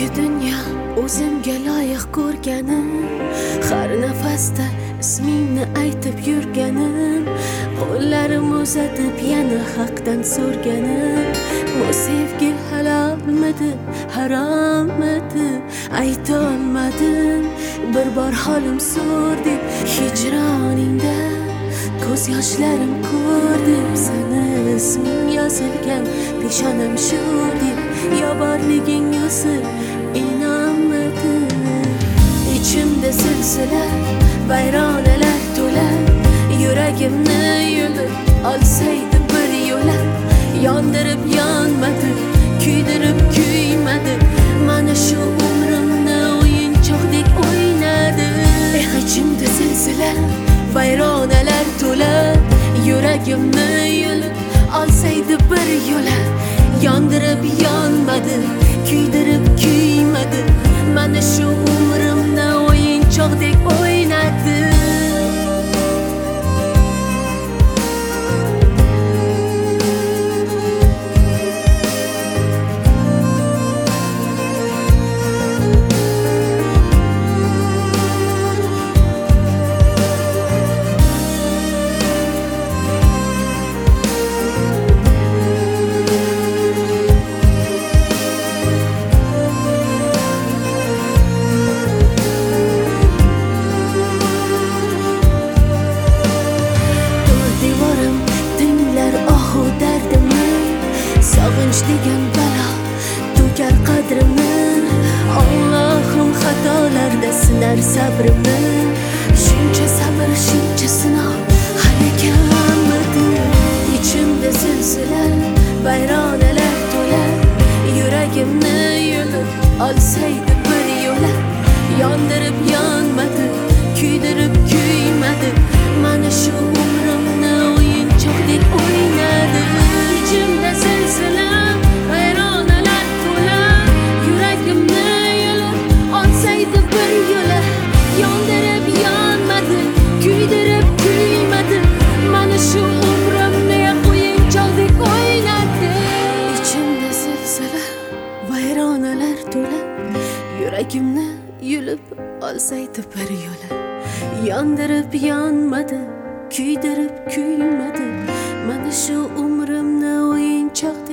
Ikki dunyo o'zimga loyiq ko'rganim, har nafasda ismingni aytib yurganim, qo'llarim uzatib yana haqdan so'rganim. Bu sevgi halolmidi, harommidi, ayta olmadim. Bir bor holim so'r deb hijroningda ko'z yoshlarim ko'rdim. Seni isming yozilgan peshonam sho'r deb yo borliging yozib inonmadim. İçimde silsile bayronalar to'la, yuragimni yulib olsaydi bir yo'la. Yondirib yonmadi, kuydirib kuymadi, mana shu umrimni o'yinchoqdek o'ynadi. İçimde silsile bayronalar to'la, yuragimni yulib olsaydi bir yo'la. Yondirib yonmadi, kuydirib kuymadi, mana shu umrimni o'yinchoqdek o'ynadi. Sog'inch degan balo to'kar qadrimni, Allohim xatolarda sinar sabrimni. Shuncha sabr, shuncha sinov hali kammidi. Ichimda silsila bayronalar to'la, yuragimni yulib olsaydi bir yo'la. Yondirib yonmadi, kuydirib kuymadi, mana shu umrimni o'yinchoqdek o'ynadi. İçimde silsile bayronalar to'la, yuragimni yulib olsaydi bir yo'la. Yondirib yonmadi, kuydirib kuymadi, mana shu umrimni o'yinchoqdek o'ynadi. İçimde silsile bayronalar to'la, yuragimni yulib olsaydi bir yo'la. Yondirib yonmadi, kuydirib kuymadi, mana shu umrimni o'yinchoqdek